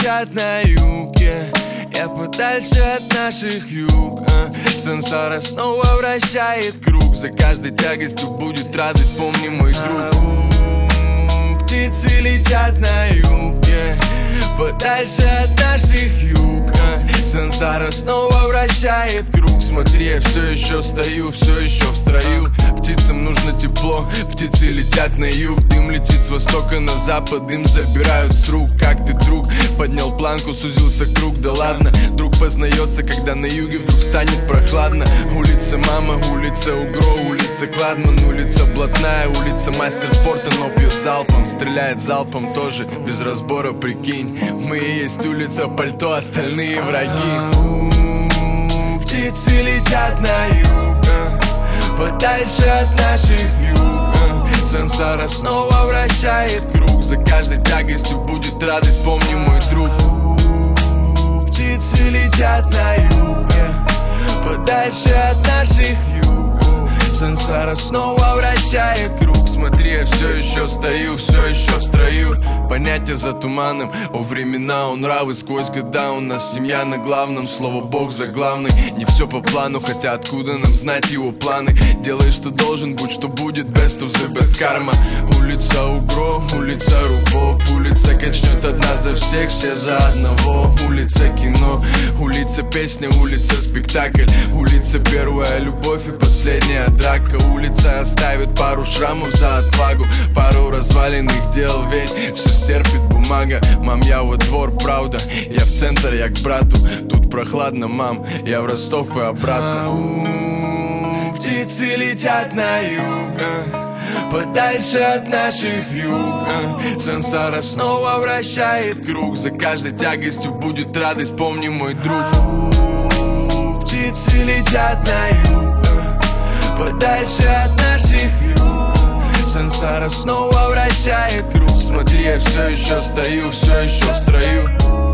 летят на юге, я подальше от наших юг. Сансара снова вращает круг, за каждой тягостью будет радость, помни, мой друг. Птицы летят на юге, подальше от наших юг. Сансара снова вращает круг. Смотри, я все еще стою, все еще в строю. Птицам нужно тепло, птицы летят на юг. Дым летит с востока на запад, дым забирают с рук. Как ты, друг? Поднял планку, сузился круг. Да ладно, друг познается, когда на юге вдруг станет прохладно. Улица Мама, улица Угро, улица Кладман, улица Блатная, улица мастер спорта, но пьет залпом, стреляет залпом тоже, без разбора, прикинь. Мы и есть улица Пальто, остальные враги. Птицы летят на юг, подальше от наших юг. Сансара снова вращает круг, за каждой тягостью будет радость, помни, мой друг. Птицы летят на юг, подальше от наших юг. Сансара снова вращает круг. Смотри, я все еще стою, все еще в строю. Понятия за туманом, о времена, он нравы сквозь года. У нас семья на главном, слово Бог за главный. Не все по плану, хотя откуда нам знать его планы. Делай, что должен, будь что будет, best of the best карма. Улица Угро, улица Рубоп, улица качнет одна за всех, все за одного. Улица кино, улица песня, улица спектакль. Улица первая любовь и последняя драка. Улица оставит пару шрамов за отвагу, пару разваленных дел, ведь все стерпит бумага. Мам, я во двор, правда, я в центр, я к брату. Тут прохладно, мам, я в Ростов и обратно. Птицы летят на юг, подальше от наших юг. Сансара снова вращает круг, за каждой тягостью будет радость, помни, мой друг. Птицы летят на юг, подальше от наших юг. Сансара снова вращает круг. Смотри, я все еще стою, все еще в строю.